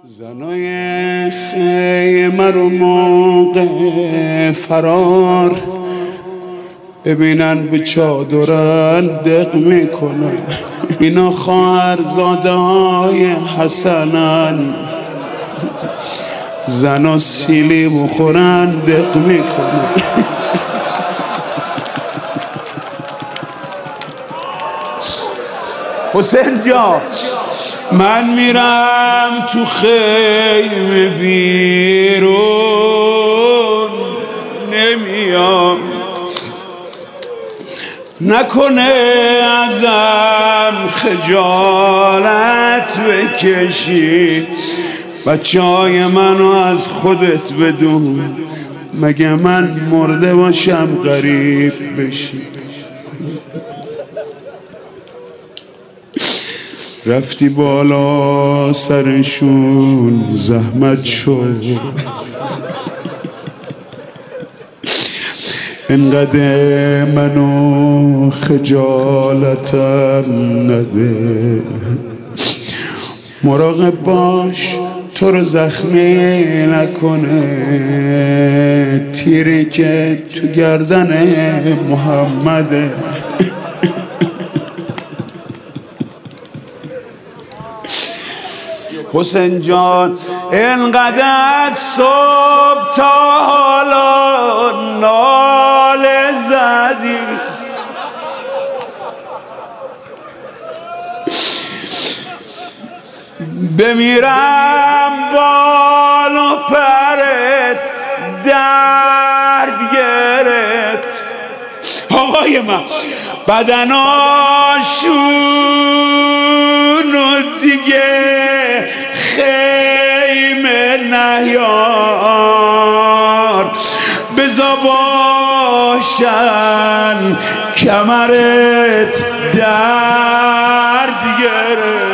زنای خیمه رو موقع فرار ببینن به چادرن دق میکنن. اینا خواهرزاده های حسنن، زنا سیلی بخورن دق میکنن. حسین جان من میرم تو خیمه بیرون نمیام، نکنه ازم خجالت بکشی. بچه های منو از خودت بدون، مگه من مرده باشم غریب بشی. رفتی بالا سرشون زحمت شد، انقدر منو خجالتم نده. مراقب باش تو رو زخمی نکنه، تیری که تو گردن محمده. حسین جان اینقدر صبح تا حالا ناله زدی، بمیرم بالو پرت درد گرفت. آقای من بدناشونو دیگه خیمه نیار، بزا باشن کمرت درد گرفت.